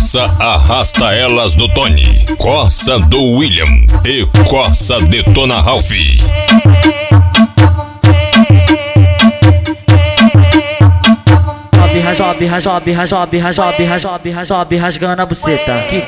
Corsa arrasta elas do Tony, Corsa do William e Corsa detona Ralph. Sobe rasgando a buceta. Que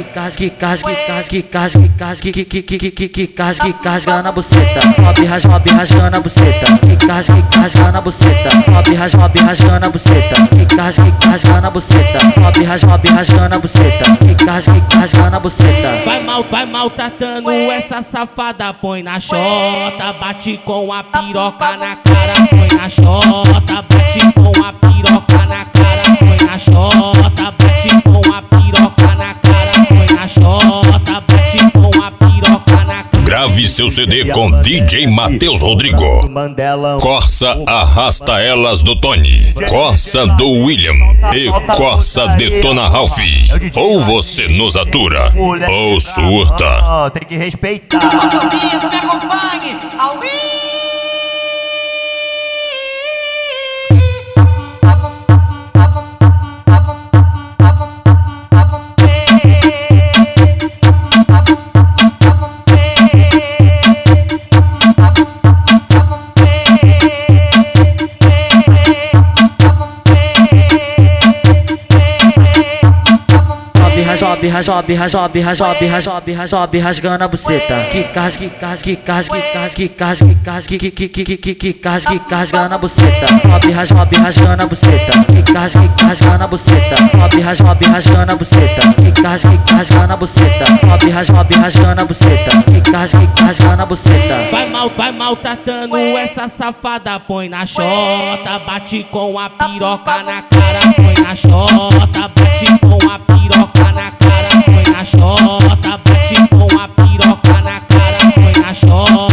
rasgando a buceta. Sobe rasgando a buceta. Que rasgando a buceta. Sobe rasgando a buceta. Que rasgando a buceta. Sobe rasgando a buceta. Que rasgando a buceta. Vai maltratando essa safada, põe na xota, bate com a piroca na cara, põe na xota, bate com a piroca na cara, põe na xota, bate com a piroca na cara, põe na xota, bate com a piroca na cara. Grave seu CD com DJ Matheus Rodrigo. Corsa arrasta elas do Tony, Corsa do William e Corsa detona Ralph. Ou você nos atura, ou surta. Tem que respeitar. Todo ouvido, me acompanhe ao vivo. Sobe rasgando a buceta. Que rasgando a buceta. Sobe rasgando a buceta. Que rasgando a buceta. Sobe rasgando a buceta. Que rasgando a buceta. Sobe rasgando a buceta. Que rasgando a buceta. Vai maltratando essa safada, põe na xota, bate com a piroca na cara, põe na xota, bate com a piroca na cara, põe na xota, bate com a piroca na cara, põe na xota.